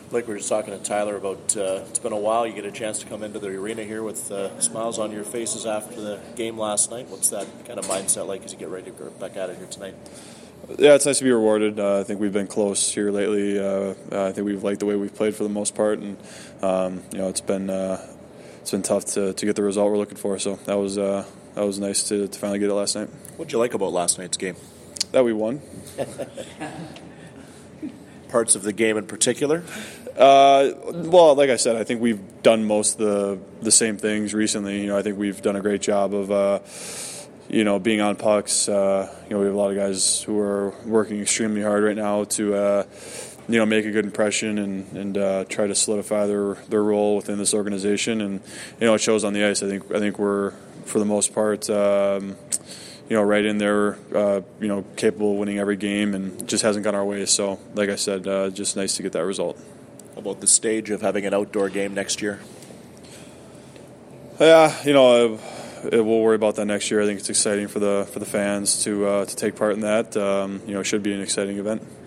Like we were just talking to Tyler about, it's been a while. You get a chance to come into the arena here with smiles on your faces after the game last night. What's that kind of mindset like as you get ready to go back at it here tonight? Yeah, it's nice to be rewarded. I think we've been close here lately. I think we've liked the way we've played for the most part, and it's been tough to get the result we're looking for. So that was nice to finally get it last night. What'd you like about last night's game? That we won. Parts of the game in particular? Well, like I said, I think we've done most of the same things recently. I think we've done a great job of being on pucks. We have a lot of guys who are working extremely hard right now to make a good impression and try to solidify their role within this organization. And it shows on the ice. I think we're, for the most part, right in there, capable of winning every game, and just hasn't gone our way. So, like I said, just nice to get that result. How about the stage of having an outdoor game next year? Yeah, we'll worry about that next year. I think it's exciting for the fans to take part in that. It should be an exciting event.